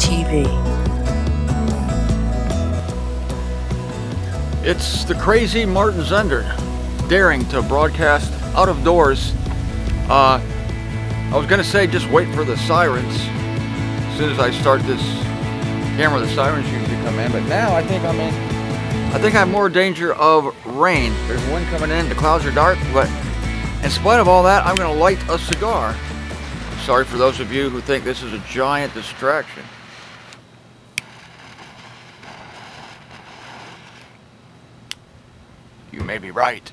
TV. It's the crazy Martin Zender daring to broadcast out of doors. I was going to say just wait for the sirens. As soon as I start this camera, the sirens usually come in. But now I think I'm more danger of rain. There's wind coming in, the clouds are dark, but in spite of all that, I'm going to light a cigar. Sorry for those of you who think this is a giant distraction. You may be right.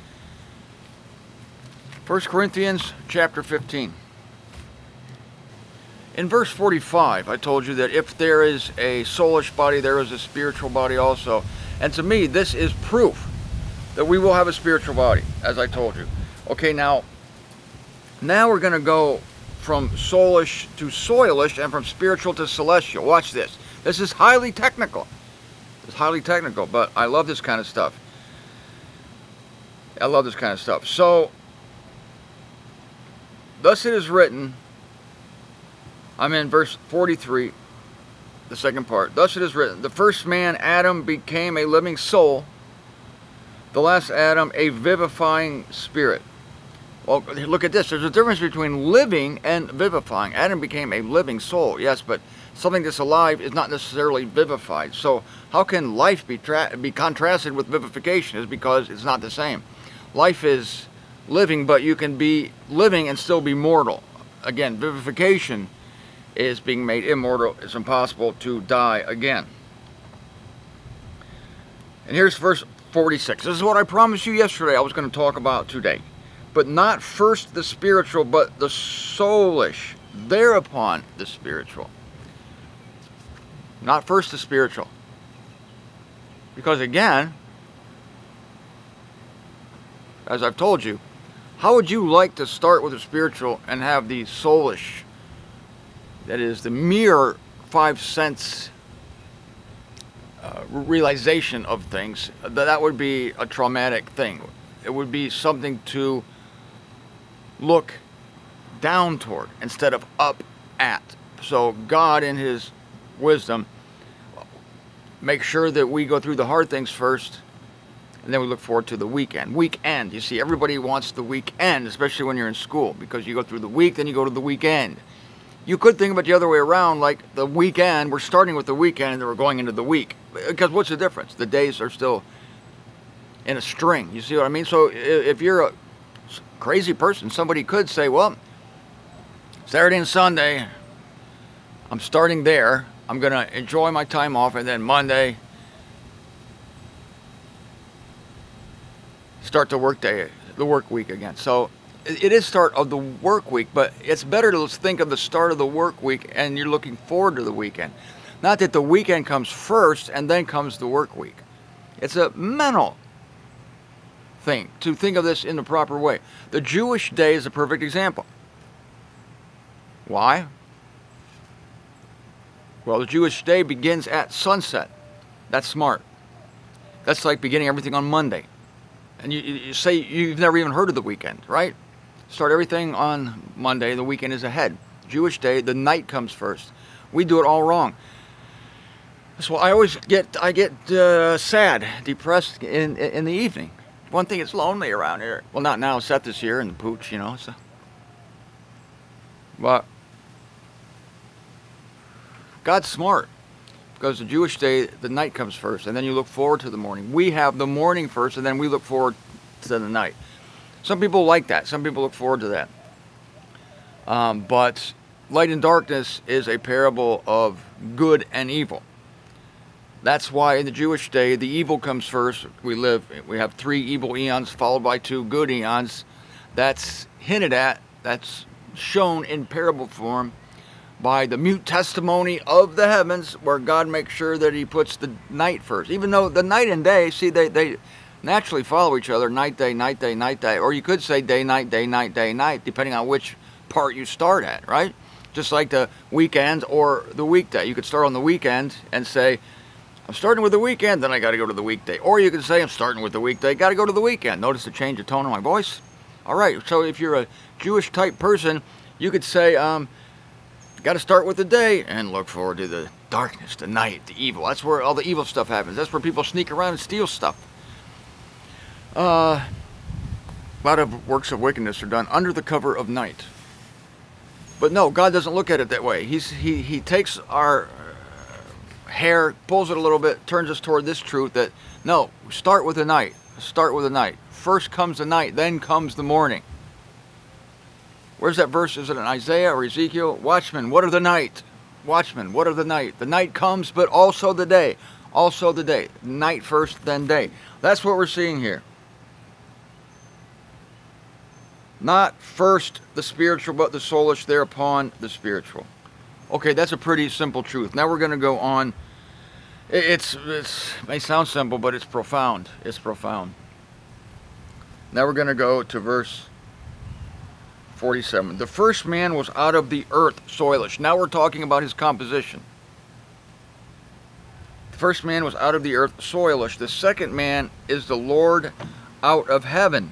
1 Corinthians chapter 15. In verse 45, I told you that if there is a soulish body, there is a spiritual body also. And to me, this is proof that we will have a spiritual body, as I told you. Okay, now we're going to go from soulish to soilish and from spiritual to celestial. Watch this. This is highly technical. It's highly technical, but I love this kind of stuff. I love this kind of stuff. So, thus it is written, I'm in verse 43, the second part. Thus it is written, the first man, Adam, became a living soul. The last Adam, a vivifying spirit. Well, look at this. There's a difference between living and vivifying. Adam became a living soul, yes, but something that's alive is not necessarily vivified. So how can life be contrasted with vivification? Is because it's not the same. Life is living, but you can be living and still be mortal. Again, vivification is being made immortal. It's impossible to die again. And here's verse 46. This is what I promised you yesterday I was going to talk about today. But not first the spiritual, but the soulish. Thereupon the spiritual. Not first the spiritual. Because again, as I've told you, how would you like to start with the spiritual and have the soulish, that is the mere 5 sense realization of things? That would be a traumatic thing. It would be something to look down toward instead of up at. So God in his wisdom makes sure that we go through the hard things first, and then we look forward to the weekend. Weekend, you see, everybody wants the weekend, especially when you're in school, because you go through the week, then you go to the weekend. You could think about the other way around, like the weekend, we're starting with the weekend and then we're going into the week. Because what's the difference? The days are still in a string. You see what I mean? So if you're a crazy person, somebody could say, well, Saturday and Sunday, I'm starting there. I'm going to enjoy my time off, and then Monday, start the work day, the work week again. So it is start of the work week, but it's better to think of the start of the work week and you're looking forward to the weekend. Not that the weekend comes first and then comes the work week. It's a mental thing to think of this in the proper way. The Jewish day is a perfect example. Why? Well, the Jewish day begins at sunset. That's smart. That's like beginning everything on Monday. And you say you've never even heard of the weekend, right? Start everything on Monday, the weekend is ahead. Jewish day, the night comes first. We do it all wrong. So I always get sad, depressed in the evening. One thing, it's lonely around here. Well, not now. Seth is here and the pooch, you know. So. But God's smart, because the Jewish day, the night comes first, and then you look forward to the morning. We have the morning first, and then we look forward to the night. Some people like that. Some people look forward to that. But light and darkness is a parable of good and evil. That's why in the Jewish day, the evil comes first. We have 3 evil eons followed by 2 good eons. That's hinted at, that's shown in parable form by the mute testimony of the heavens, where God makes sure that he puts the night first. Even though the night and day, see, they naturally follow each other, night, day, night, day, night, day. Or you could say day, night, day, night, day, night, depending on which part you start at, right? Just like the weekend or the weekday. You could start on the weekend and say, I'm starting with the weekend, then I got to go to the weekday. Or you could say, I'm starting with the weekday, got to go to the weekend. Notice the change of tone in my voice? All right, so if you're a Jewish type person, you could say, Got to start with the day and look forward to the darkness, the night, the evil. That's where all the evil stuff happens. That's where people sneak around and steal stuff. A lot of works of wickedness are done under the cover of night. But no, God doesn't look at it that way. He takes our hair, pulls it a little bit, turns us toward this truth that, no, start with the night. Start with the night. First comes the night, then comes the morning. Where's that verse? Is it in Isaiah or Ezekiel? Watchmen, what are the night? Watchmen, what are the night? The night comes, but also the day. Also the day. Night first, then day. That's what we're seeing here. Not first the spiritual, but the soulish, thereupon the spiritual. Okay, that's a pretty simple truth. Now we're going to go on. It may sound simple, but it's profound. It's profound. Now we're going to go to verse 47. The first man was out of the earth, soilish. Now we're talking about his composition. The first man was out of the earth, soilish. The second man is the Lord out of heaven.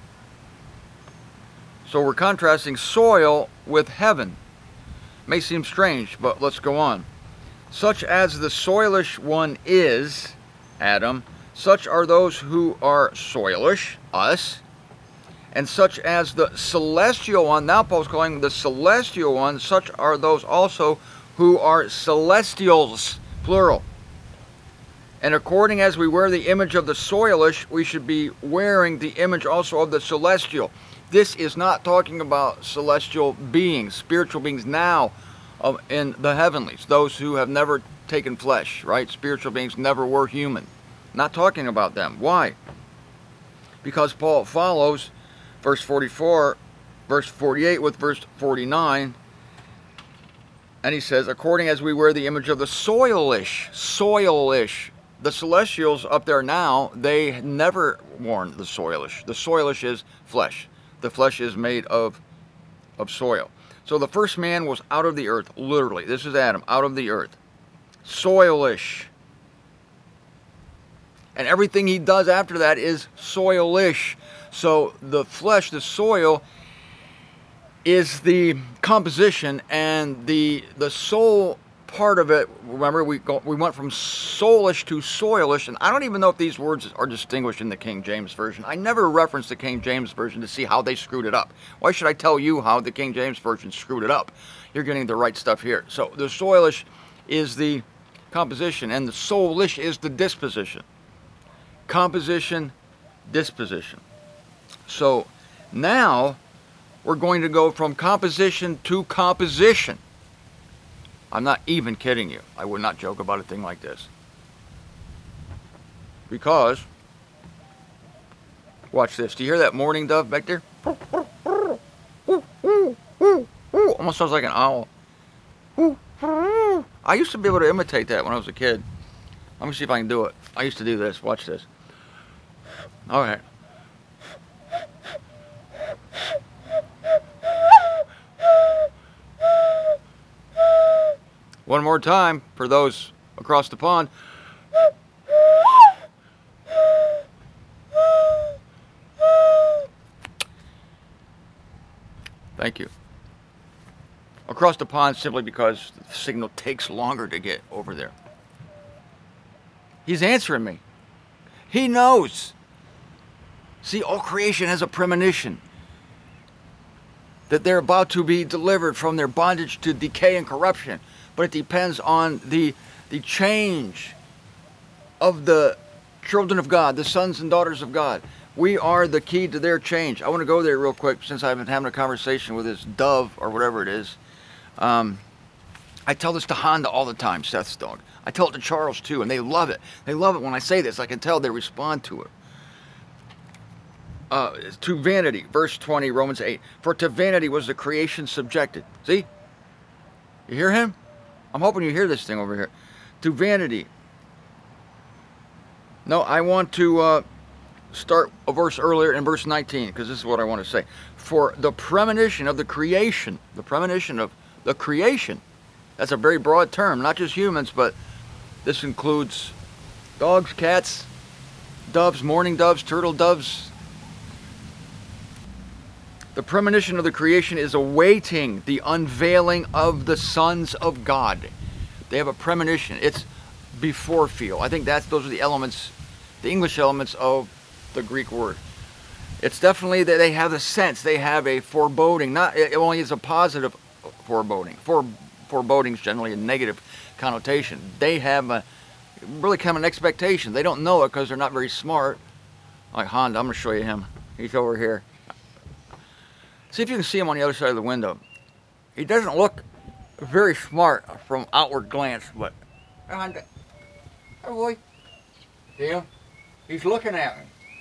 So we're contrasting soil with heaven. May seem strange, but let's go on. Such as the soilish one is, Adam, such are those who are soilish, us, and such as the celestial one, now Paul's calling the celestial one, such are those also who are celestials, plural. And according as we wear the image of the soilish, we should be wearing the image also of the celestial. This is not talking about celestial beings, spiritual beings now in the heavenlies, those who have never taken flesh, right? Spiritual beings never were human. Not talking about them. Why? Because Paul follows verse 44, verse 48 with verse 49, and he says, according as we wear the image of the soilish, the celestials up there now, they never worn the soilish. The soilish is flesh. The flesh is made of soil. So the first man was out of the earth, literally. This is Adam, out of the earth. Soilish. And everything he does after that is soilish. So the flesh, the soil, is the composition, and the soul part of it, remember, we went from soulish to soilish, and I don't even know if these words are distinguished in the King James Version. I never referenced the King James Version to see how they screwed it up. Why should I tell you how the King James Version screwed it up? You're getting the right stuff here. So the soilish is the composition, and the soulish is the disposition. Composition, disposition. So now we're going to go from composition to composition. I'm not even kidding you. I would not joke about a thing like this. Because, watch this. Do you hear that mourning dove back there? Almost sounds like an owl. I used to be able to imitate that when I was a kid. Let me see if I can do it. I used to do this. Watch this. All right. One more time for those across the pond. Thank you. Across the pond simply because the signal takes longer to get over there. He's answering me. He knows. See, all creation has a premonition that they're about to be delivered from their bondage to decay and corruption. But it depends on the change of the children of God, the sons and daughters of God. We are the key to their change. I want to go there real quick since I've been having a conversation with this dove or whatever it is. I tell this to Honda all the time, Seth's dog. I tell it to Charles too, and they love it. They love it when I say this. I can tell they respond to it. To vanity, verse 20, Romans 8. For to vanity was the creation subjected. See? You hear him? I'm hoping you hear this thing over here. To vanity. No, I want to start a verse earlier in verse 19, because this is what I want to say. For the premonition of the creation, the premonition of the creation, that's a very broad term, not just humans, but this includes dogs, cats, doves, mourning doves, turtle doves. The premonition of the creation is awaiting the unveiling of the sons of God. They have a premonition. It's before feel. I think those are the elements, the English elements of the Greek word. It's definitely that they have a sense. They have a foreboding. Not it only is a positive foreboding. Foreboding is generally a negative connotation. They have a really kind of an expectation. They don't know it because they're not very smart. Like Honda, I'm going to show you him. He's over here. See if you can see him on the other side of the window. He doesn't look very smart from outward glance, but Honda, hey boy, see him? He's looking at me.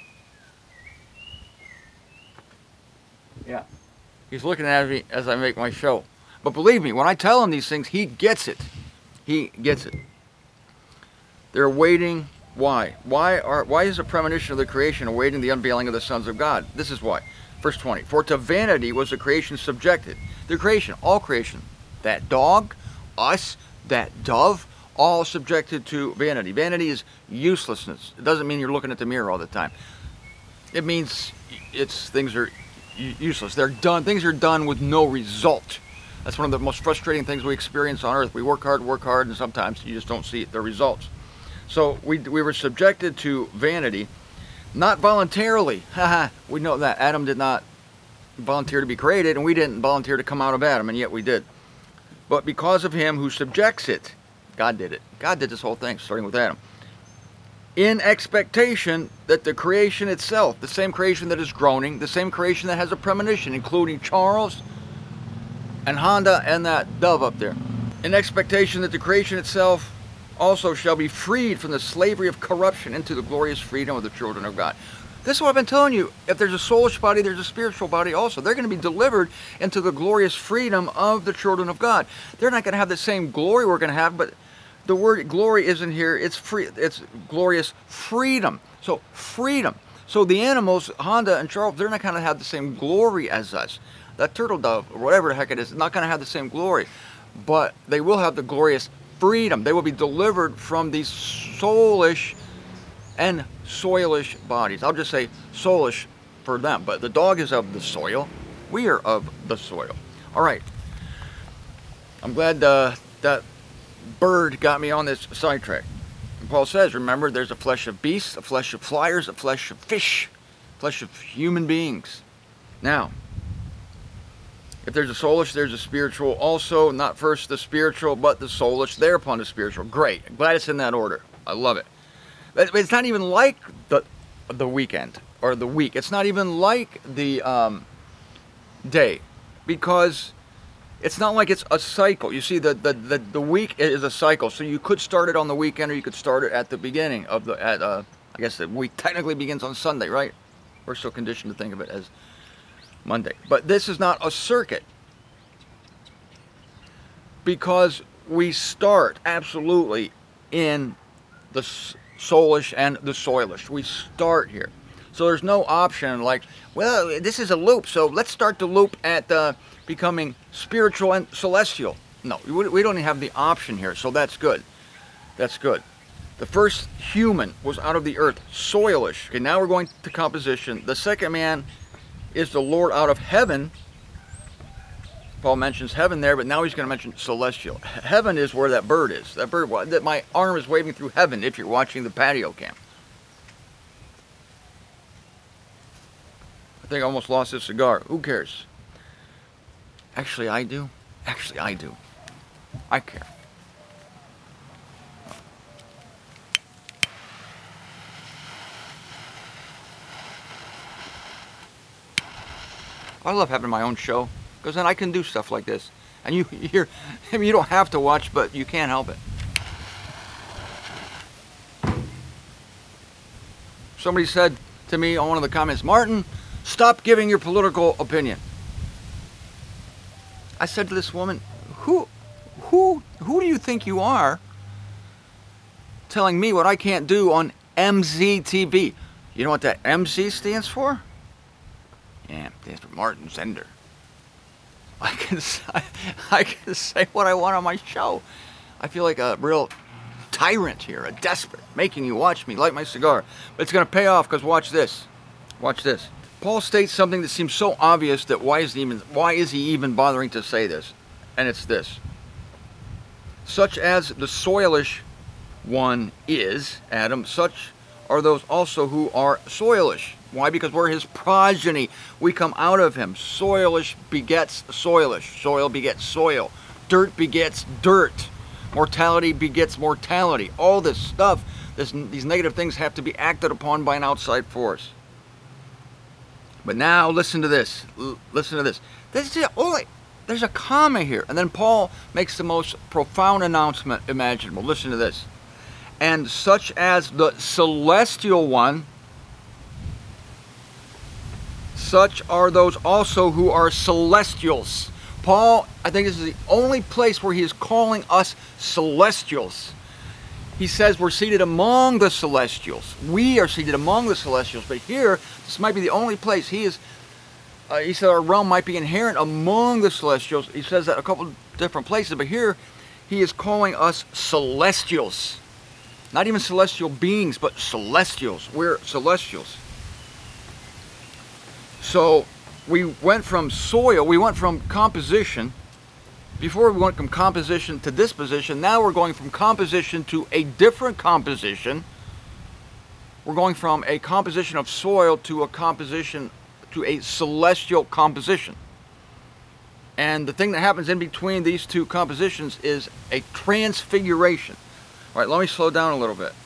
Yeah, he's looking at me as I make my show. But believe me, when I tell him these things, he gets it. He gets it. They're waiting. Why? Why is the premonition of the creation awaiting the unveiling of the sons of God? This is why. Verse 20. For to vanity was the creation subjected. The creation, all creation. That dog, us, that dove, all subjected to vanity. Vanity is uselessness. It doesn't mean you're looking at the mirror all the time. It means things are useless. They're done. Things are done with no result. That's one of the most frustrating things we experience on earth. We work hard, and sometimes you just don't see the results. So we were subjected to vanity, not voluntarily. We know that Adam did not volunteer to be created, and we didn't volunteer to come out of Adam, and yet we did. But because of him who subjects it, God did it. God did this whole thing, starting with Adam. In expectation that the creation itself, the same creation that is groaning, the same creation that has a premonition, including Charles and Honda and that dove up there. In expectation that the creation itself also shall be freed from the slavery of corruption into the glorious freedom of the children of God. This is what I've been telling you. If there's a soulish body, there's a spiritual body also. They're going to be delivered into the glorious freedom of the children of God. They're not going to have the same glory we're going to have, but the word glory isn't here. It's free. It's glorious freedom. So freedom. So the animals, Honda and Charles, they're not going to have the same glory as us. That turtle dove, or whatever the heck it is not going to have the same glory. But they will have the glorious freedom. They will be delivered from these soulish and soilish bodies. I'll just say soulish for them, but the dog is of the soil. We are of the soil. All right. I'm glad that bird got me on this sidetrack. And Paul says, remember, there's a flesh of beasts, a flesh of flyers, a flesh of fish, flesh of human beings. Now, if there's a soulish, there's a spiritual also. Not first the spiritual, but the soulish, thereupon the spiritual. Great. I'm glad it's in that order. I love it. But it's not even like the weekend or the week. It's not even like the day, because it's not like it's a cycle. You see, the week is a cycle. So you could start it on the weekend, or you could start it at the beginning of I guess the week technically begins on Sunday, right? We're so conditioned to think of it as Monday. But this is not a circuit, because we start absolutely in the soulish and the soilish. We start here. So there's no option like, well, this is a loop, so let's start the loop at becoming spiritual and celestial. No, we don't even have the option here, so that's good. That's good. The first human was out of the earth, soilish. Okay, now we're going to composition. The second man is the Lord out of heaven. Paul mentions heaven there, but now he's going to mention celestial. Heaven is where that bird is. That bird, that my arm is waving through heaven if you're watching the patio cam. I think I almost lost this cigar. Who cares? Actually, I do. Actually, I do. I care. I love having my own show, because then I can do stuff like this. And you hear, I mean, you don't have to watch, but you can't help it. Somebody said to me on one of the comments, Martin, stop giving your political opinion. I said to this woman, who do you think you are telling me what I can't do on MZTV? You know what that MZ stands for? Yeah, it stands for Martin Zender. I can say what I want on my show. I feel like a real tyrant here, a despot, making you watch me light my cigar. But it's going to pay off, because watch this. Watch this. Paul states something that seems so obvious that why is he even bothering to say this? And it's this. Such as the soilish one is, Adam, such are those also who are soilish. Why? Because we're his progeny. We come out of him. Soilish begets soilish. Soil begets soil. Dirt begets dirt. Mortality begets mortality. All this stuff, these negative things have to be acted upon by an outside force. But now listen to this. Listen to this. There's a comma here. And then Paul makes the most profound announcement imaginable. Listen to this. And such as the celestial one, such are those also who are celestials. Paul, I think this is the only place where he is calling us celestials. He says we're seated among the celestials. We are seated among the celestials. But here, this might be the only place he said our realm might be inherent among the celestials. He says that a couple different places. But here, he is calling us celestials. Not even celestial beings, but celestials. We're celestials. So we went from soil, we went from composition. Before we went from composition to disposition, now we're going from composition to a different composition. We're going from a composition of soil to a celestial composition. And the thing that happens in between these two compositions is a transfiguration. All right, let me slow down a little bit.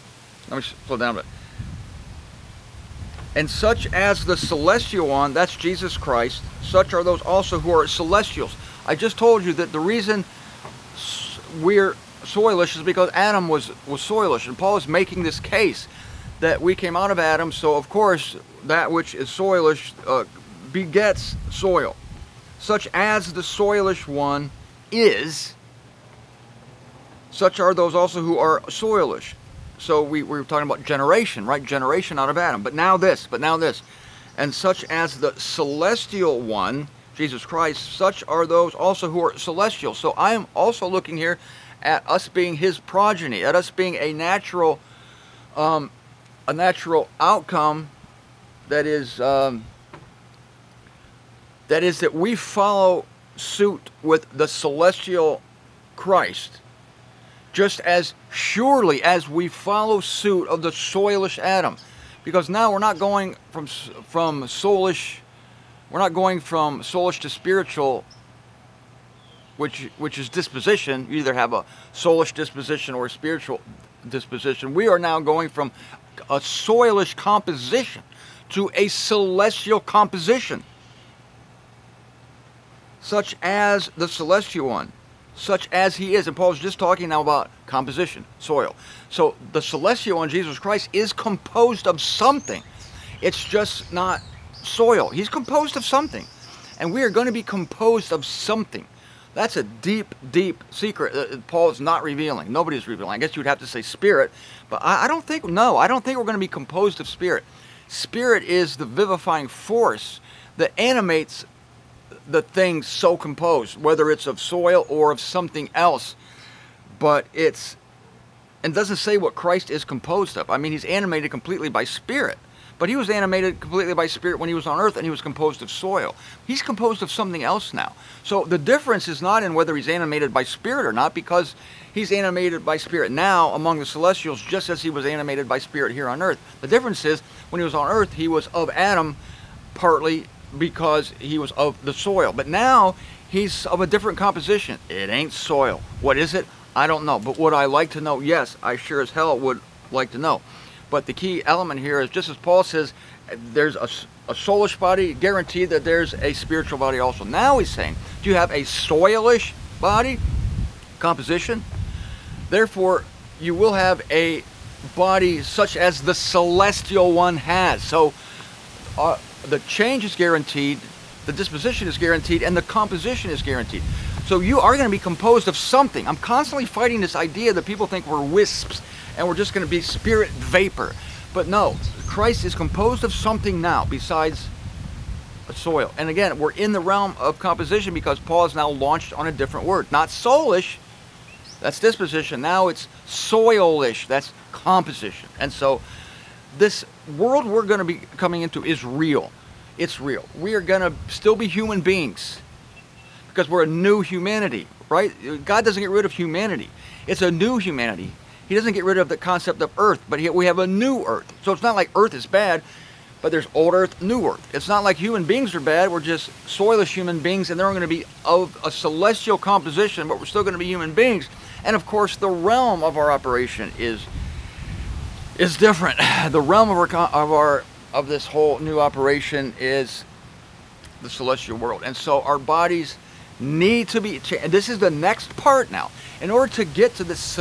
And such as the celestial one, that's Jesus Christ, such are those also who are celestials. I just told you that the reason we're soilish is because Adam was soilish. And Paul is making this case that we came out of Adam, so of course that which is soilish begets soil. Such as the soilish one is, such are those also who are soilish. So we were talking about generation, right? Generation out of Adam. But now this. And such as the celestial one, Jesus Christ, such are those also who are celestial. So I am also looking here at us being his progeny, at us being a natural outcome that is that we follow suit with the celestial Christ, just as surely as we follow suit of the soilish Adam. Because now we're not going from soulish, we're not going from soulish to spiritual, which is disposition. You either have a soulish disposition or a spiritual disposition. We are now going from a soilish composition to a celestial composition, such as the celestial one, such as he is. And Paul's just talking now about composition, soil. So the celestial one, Jesus Christ, is composed of something. It's just not soil. He's composed of something. And we are going to be composed of something. That's a deep, deep secret that Paul is not revealing. Nobody's revealing. I guess you'd have to say spirit. But I don't think we're going to be composed of spirit. Spirit is the vivifying force that animates the thing so composed, whether it's of soil or of something else. But it doesn't say what Christ is composed of. I mean, he's animated completely by spirit. But he was animated completely by spirit when he was on earth, and he was composed of soil. He's composed of something else now. So the difference is not in whether he's animated by spirit or not, because he's animated by spirit now among the celestials, just as he was animated by spirit here on earth. The difference is, when he was on earth, he was of Adam, partly because he was of the soil. But now he's of a different composition. It ain't soil. What is it? I don't know. But would I like to know? Yes, I sure as hell would like to know. But the key element here is, just as Paul says, there's a soulish body, guaranteed that there's a spiritual body also. Now he's saying, do you have a soilish body composition? Therefore, you will have a body such as the celestial one has. So the change is guaranteed, the disposition is guaranteed, and the composition is guaranteed. So you are going to be composed of something. I'm constantly fighting this idea that people think we're wisps and we're just going to be spirit vapor. But no, Christ is composed of something now besides a soil. And again, we're in the realm of composition because Paul is now launched on a different word. Not soulish, that's disposition. Now it's soilish, that's composition. And so this world we're going to be coming into is real. It's real. We are going to still be human beings because we're a new humanity, right? God doesn't get rid of humanity. It's a new humanity. He doesn't get rid of the concept of earth, but we have a new earth. So it's not like earth is bad, but there's old earth, new earth. It's not like human beings are bad. We're just soilless human beings, and they're going to be of a celestial composition, but we're still going to be human beings. And of course, the realm of our operation is different. The realm of this whole new operation is the celestial world, and so our bodies need to be changed. And this is the next part now. In order to get to this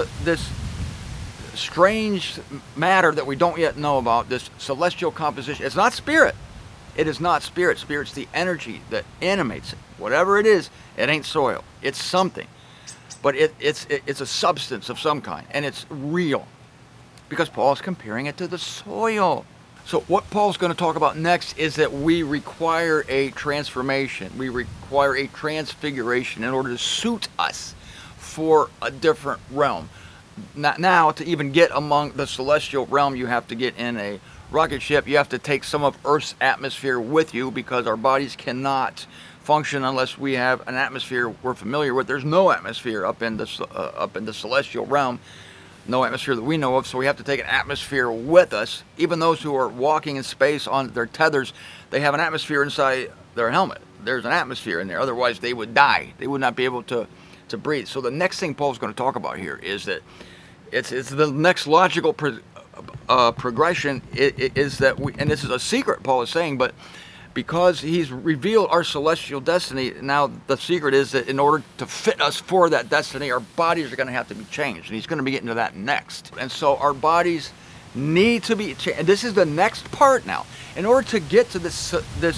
strange matter that we don't yet know about, this celestial composition. It's not spirit. It is not spirit. Spirit's the energy that animates it. Whatever it is, it ain't soil. It's something. But it's a substance of some kind, and it's real. Because Paul's comparing it to the soil. So what Paul's going to talk about next is that we require a transformation. We require a transfiguration in order to suit us for a different realm. Now, to even get among the celestial realm, you have to get in a rocket ship. You have to take some of Earth's atmosphere with you because our bodies cannot function unless we have an atmosphere we're familiar with. There's no atmosphere up in the celestial realm, no atmosphere that we know of. So we have to take an atmosphere with us. Even those who are walking in space on their tethers, they have an atmosphere inside their helmet. There's an atmosphere in there. Otherwise, they would die. They would not be able to breathe. So the next thing Paul's going to talk about here is that it's the next logical progression is that we, and this is a secret Paul is saying, but because he's revealed our celestial destiny, now the secret is that in order to fit us for that destiny, our bodies are going to have to be changed, and he's going to be getting to that next. And so our bodies need to be changed, and this is the next part now. In order to get to this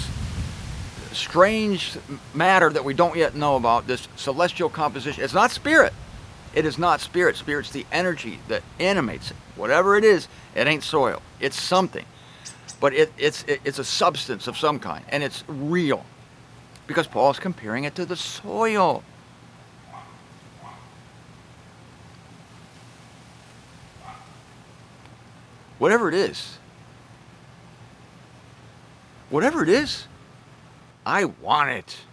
strange matter that we don't yet know about, this celestial composition. It's not spirit. It is not spirit. Spirit's the energy that animates it. Whatever it is, it ain't soil. It's something. But it's a substance of some kind, and it's real. Because Paul's comparing it to the soil. Whatever it is, I want it.